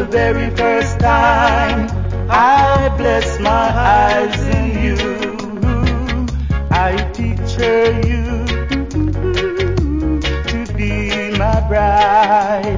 the very first time I bless my eyes in you. I picture you to be my bride.